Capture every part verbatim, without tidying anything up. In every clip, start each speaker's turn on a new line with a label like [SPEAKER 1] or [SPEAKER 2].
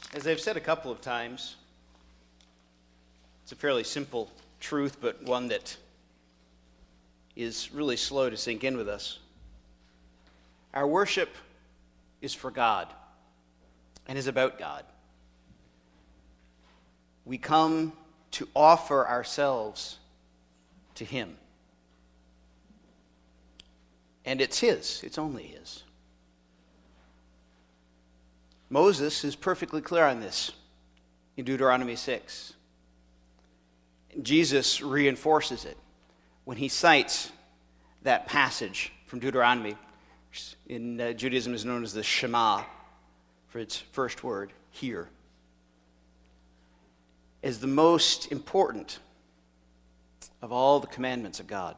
[SPEAKER 1] As I've said a couple of times, it's a fairly simple truth, but one that is really slow to sink in with us. Our worship is for God and is about God. We come to offer ourselves to Him. And it's His, it's only His. Moses is perfectly clear on this in Deuteronomy six. Jesus reinforces it when he cites that passage from Deuteronomy, which in uh, Judaism is known as the Shema, for its first word, hear, as the most important of all the commandments of God.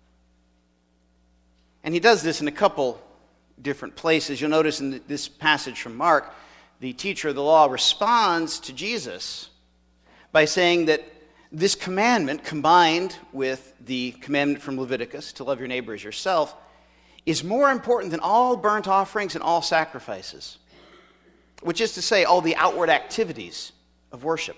[SPEAKER 1] And he does this in a couple different places. You'll notice in this passage from Mark, the teacher of the law responds to Jesus by saying that this commandment, combined with the commandment from Leviticus to love your neighbor as yourself, is more important than all burnt offerings and all sacrifices, which is to say, all the outward activities of worship.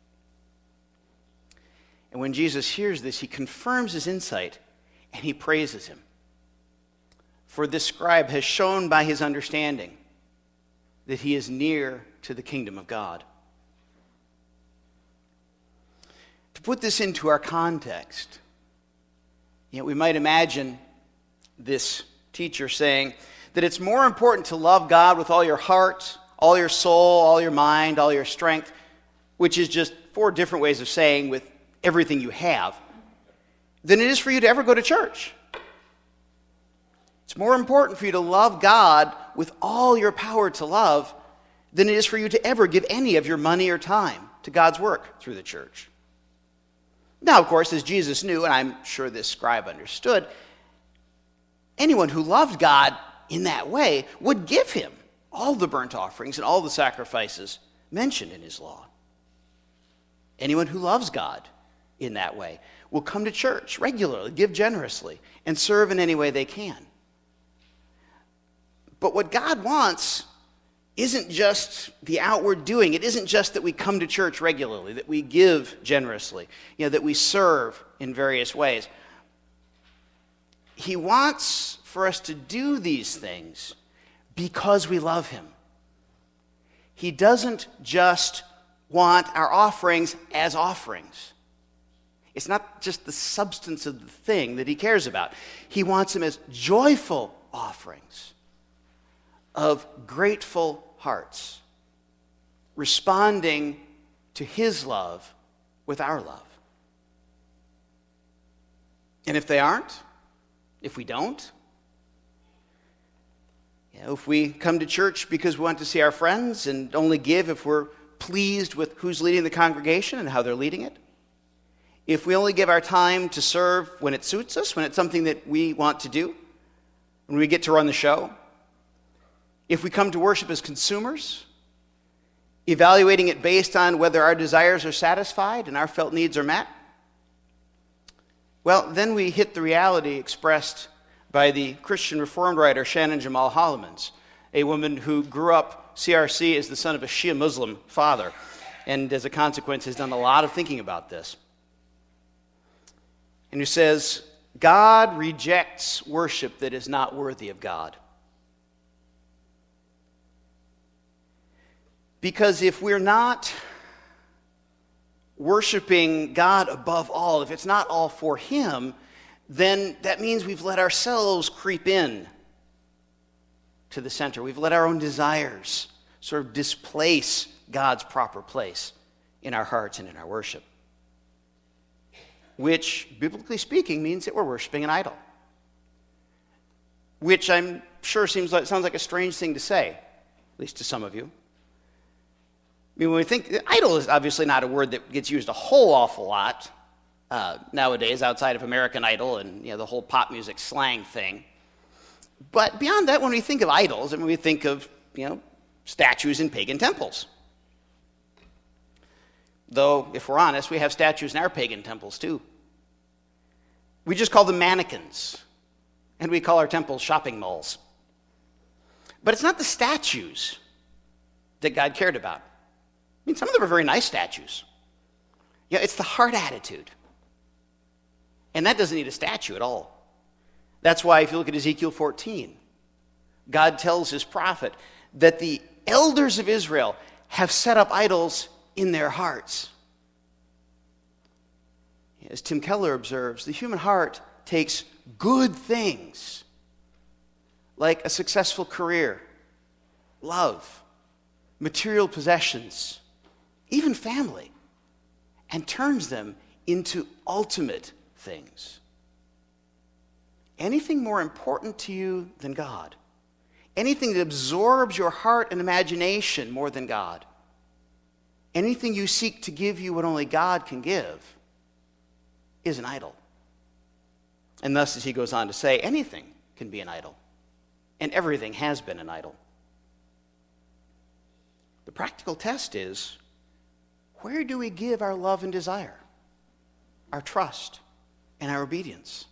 [SPEAKER 1] And when Jesus hears this, he confirms his insight and he praises him. For this scribe has shown by his understanding that he is near to the kingdom of God. To put this into our context, you know, we might imagine this teacher saying that it's more important to love God with all your heart, all your soul, all your mind, all your strength, which is just four different ways of saying with everything you have, than it is for you to ever go to church. It's more important for you to love God with all your power to love than it is for you to ever give any of your money or time to God's work through the church. Now, of course, as Jesus knew, and I'm sure this scribe understood, anyone who loved God in that way would give him all the burnt offerings and all the sacrifices mentioned in his law. Anyone who loves God in that way will come to church regularly, give generously, and serve in any way they can. But what God wants isn't just the outward doing. It isn't just that we come to church regularly, that we give generously, you know, that we serve in various ways. He wants for us to do these things because we love him. He doesn't just want our offerings as offerings. It's not just the substance of the thing that he cares about. He wants them as joyful offerings of grateful hearts, responding to his love with our love. And if they aren't, if we don't, you know, if we come to church because we want to see our friends and only give if we're pleased with who's leading the congregation and how they're leading it, if we only give our time to serve when it suits us, when it's something that we want to do, when we get to run the show, if we come to worship as consumers, evaluating it based on whether our desires are satisfied and our felt needs are met, well, then we hit the reality expressed by the Christian Reformed writer Shannon Jamal Hollemans, a woman who grew up C R C as the son of a Shia Muslim father, and as a consequence has done a lot of thinking about this. And who says, God rejects worship that is not worthy of God. Because if we're not worshiping God above all, if it's not all for him, then that means we've let ourselves creep in to the center. We've let our own desires sort of displace God's proper place in our hearts and in our worship. Which, biblically speaking, means that we're worshiping an idol. Which I'm sure seems like, sounds like a strange thing to say, at least to some of you. I mean, when we think, idol is obviously not a word that gets used a whole awful lot uh, nowadays outside of American Idol and, you know, the whole pop music slang thing. But beyond that, when we think of idols, I mean, we think of, you know, statues in pagan temples. Though, if we're honest, we have statues in our pagan temples too. We just call them mannequins, and we call our temples shopping malls. But it's not the statues that God cared about. mean, some of them are very nice statues. Yeah, it's the heart attitude. And that doesn't need a statue at all. That's why if you look at Ezekiel fourteen, God tells his prophet that the elders of Israel have set up idols in their hearts. As Tim Keller observes, the human heart takes good things like a successful career, love, material possessions, even family, and turns them into ultimate things. Anything more important to you than God, anything that absorbs your heart and imagination more than God, anything you seek to give you what only God can give, is an idol. And thus, as he goes on to say, anything can be an idol, and everything has been an idol. The practical test is, where do we give our love and desire, our trust, and our obedience?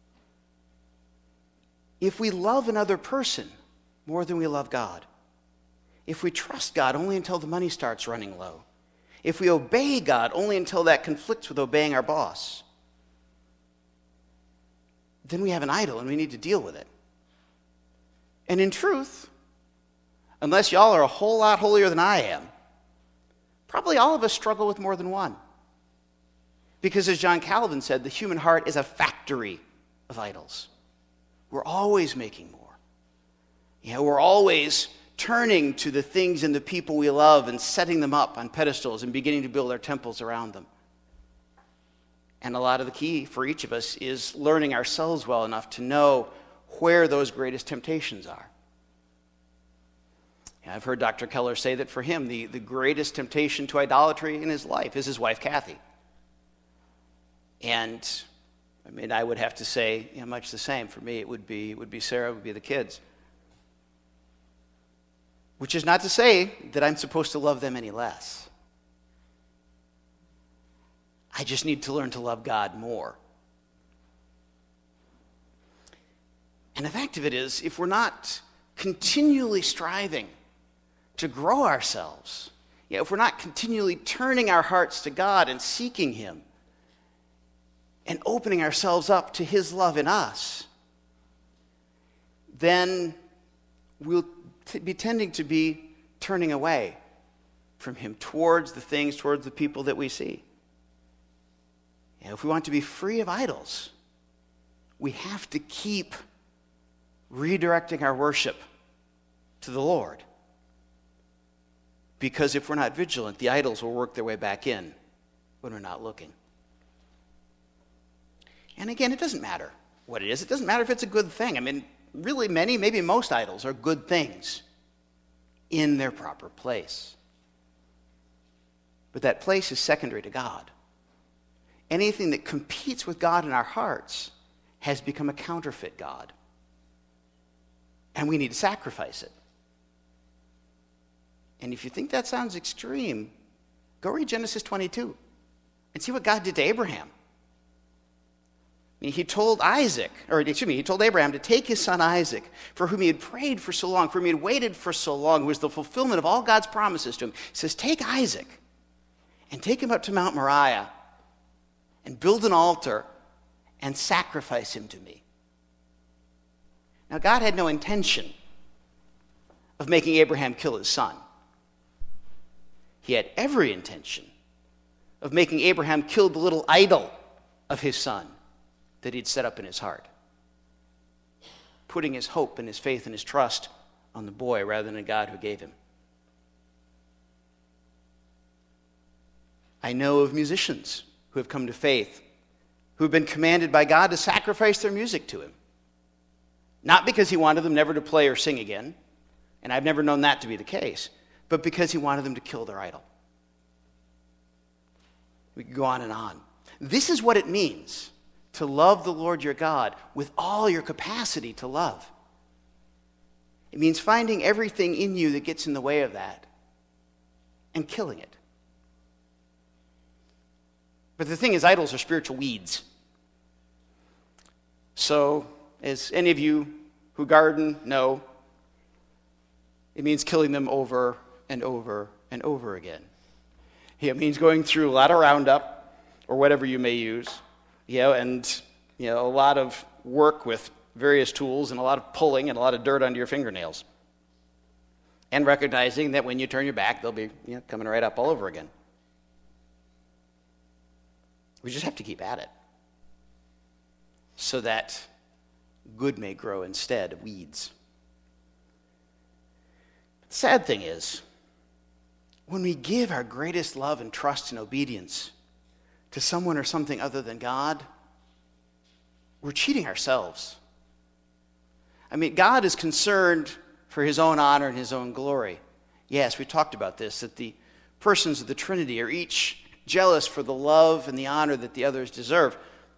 [SPEAKER 1] If we love another person more than we love God, if we trust God only until the money starts running low, if we obey God only until that conflicts with obeying our boss, then we have an idol and we need to deal with it. And in truth, unless y'all are a whole lot holier than I am, probably all of us struggle with more than one. Because as John Calvin said, the human heart is a factory of idols. We're always making more. You know, we're always turning to the things and the people we love and setting them up on pedestals and beginning to build our temples around them. And a lot of the key for each of us is learning ourselves well enough to know where those greatest temptations are. And I've heard Doctor Keller say that for him, the, the greatest temptation to idolatry in his life is his wife, Kathy. And I mean, I would have to say, you know, much the same. For me, it would be, it would be Sarah, it would be the kids. Which is not to say that I'm supposed to love them any less. I just need to learn to love God more. And the fact of it is, if we're not continually striving to grow ourselves, you know, if we're not continually turning our hearts to God and seeking him, and opening ourselves up to his love in us, then we'll t- be tending to be turning away from him towards the things, towards the people that we see. And if we want to be free of idols, we have to keep redirecting our worship to the Lord. Because if we're not vigilant, the idols will work their way back in when we're not looking. And again, it doesn't matter what it is. It doesn't matter if it's a good thing. I mean, really many, maybe most idols are good things in their proper place. But that place is secondary to God. Anything that competes with God in our hearts has become a counterfeit God. And we need to sacrifice it. And if you think that sounds extreme, go read Genesis twenty-two and see what God did to Abraham. He told Isaac, or excuse me, he told Abraham to take his son Isaac, for whom he had prayed for so long, for whom he had waited for so long, who was the fulfillment of all God's promises to him. He says, take Isaac and take him up to Mount Moriah and build an altar and sacrifice him to me. Now, God had no intention of making Abraham kill his son. He had every intention of making Abraham kill the little idol of his son that he'd set up in his heart, putting his hope and his faith and his trust on the boy rather than a God who gave him. I know of musicians who have come to faith, who have been commanded by God to sacrifice their music to him. Not because he wanted them never to play or sing again, and I've never known that to be the case, but because he wanted them to kill their idol. We could go on and on. This is what it means to love the Lord your God with all your capacity to love. It means finding everything in you that gets in the way of that and killing it. But the thing is, idols are spiritual weeds. So, as any of you who garden know, it means killing them over and over and over again. It means going through a lot of Roundup or whatever you may use, you know, and you know, a lot of work with various tools and a lot of pulling and a lot of dirt under your fingernails. And recognizing that when you turn your back, they'll be you know, coming right up all over again. We just have to keep at it so that good may grow instead of weeds. The sad thing is, when we give our greatest love and trust and obedience to someone or something other than God, we're cheating ourselves. I mean, God is concerned for his own honor and his own glory. Yes, we talked about this, that the persons of the Trinity are each jealous for the love and the honor that the others deserve.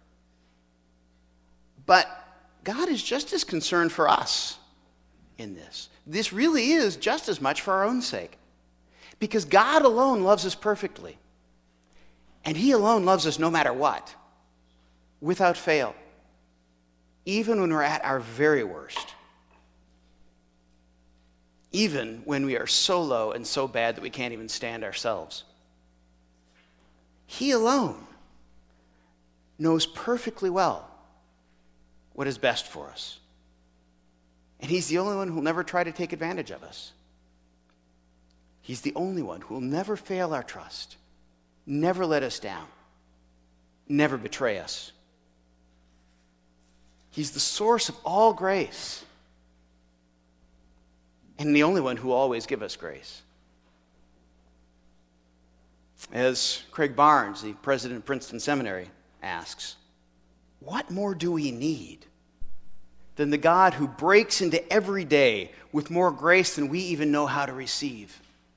[SPEAKER 1] But God is just as concerned for us in this. This really is just as much for our own sake. Because God alone loves us perfectly. And he alone loves us no matter what, without fail, even when we're at our very worst. Even when we are so low and so bad that we can't even stand ourselves. He alone knows perfectly well what is best for us. And he's the only one who will never try to take advantage of us. He's the only one who will never fail our trust, never let us down, never betray us. He's the source of all grace, and the only one who will always give us grace. As Craig Barnes, the president of Princeton Seminary, asks, what more do we need than the God who breaks into every day with more grace than we even know how to receive?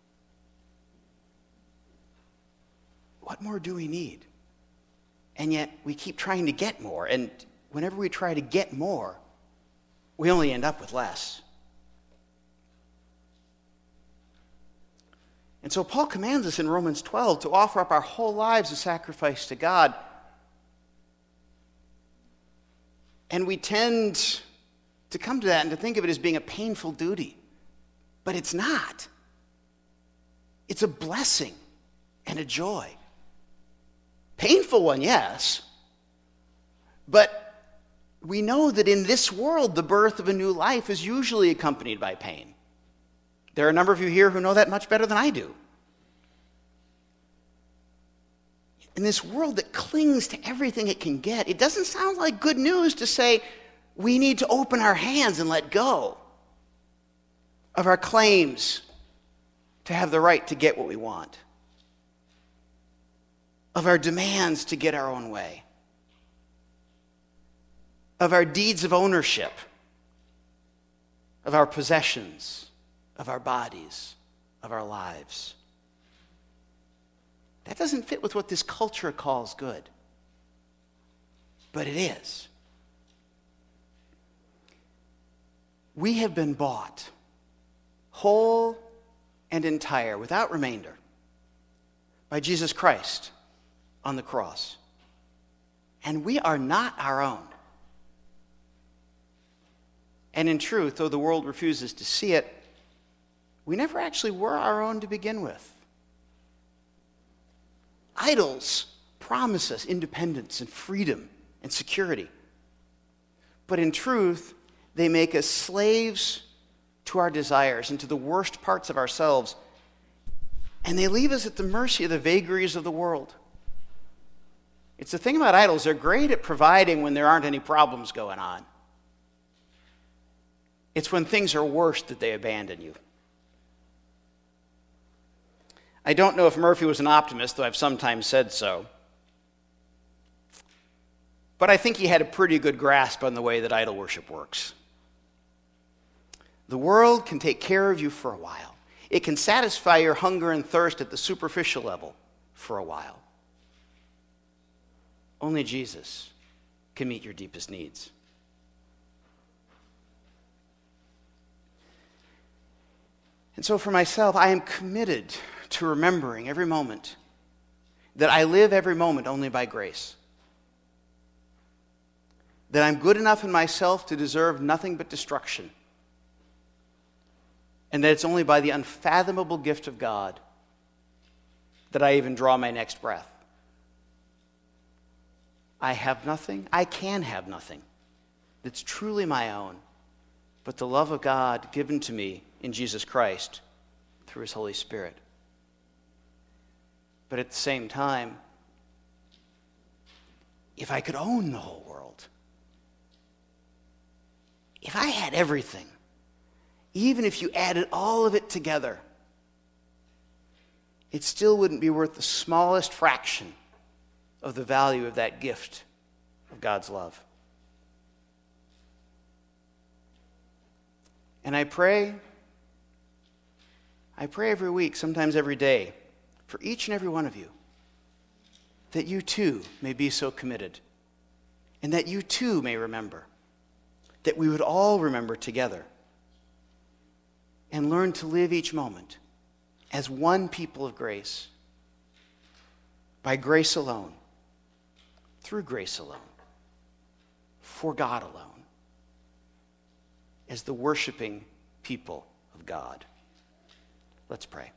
[SPEAKER 1] What more do we need? And yet we keep trying to get more, and whenever we try to get more, we only end up with less. And so Paul commands us in Romans twelve to offer up our whole lives as sacrifice to God. And we tend to come to that and to think of it as being a painful duty. But it's not. It's a blessing and a joy. Painful one, yes. But we know that in this world, the birth of a new life is usually accompanied by pain. There are a number of you here who know that much better than I do. In this world that clings to everything it can get, it doesn't sound like good news to say we need to open our hands and let go of our claims to have the right to get what we want, of our demands to get our own way, of our deeds of ownership, of our possessions, of our bodies, of our lives. That doesn't fit with what this culture calls good. But it is. We have been bought whole and entire, without remainder, by Jesus Christ on the cross. And we are not our own. And in truth, though the world refuses to see it, we never actually were our own to begin with. Idols promise us independence and freedom and security. But in truth, they make us slaves to our desires and to the worst parts of ourselves. And they leave us at the mercy of the vagaries of the world. It's the thing about idols, they're great at providing when there aren't any problems going on. It's when things are worse that they abandon you. I don't know if Murphy was an optimist, though I've sometimes said so. But I think he had a pretty good grasp on the way that idol worship works. The world can take care of you for a while. It can satisfy your hunger and thirst at the superficial level for a while. Only Jesus can meet your deepest needs. And so for myself, I am committed to remembering every moment that I live every moment only by grace. That I'm good enough in myself to deserve nothing but destruction. And that it's only by the unfathomable gift of God that I even draw my next breath. I have nothing. I can have nothing that's truly my own, but the love of God given to me in Jesus Christ through his Holy Spirit. But at the same time, if I could own the whole world, if I had everything, even if you added all of it together, it still wouldn't be worth the smallest fraction of the value of that gift of God's love. And I pray, I pray every week, sometimes every day, for each and every one of you, that you too may be so committed, and that you too may remember, that we would all remember together, and learn to live each moment as one people of grace, by grace alone, through grace alone, for God alone, as the worshiping people of God. Let's pray.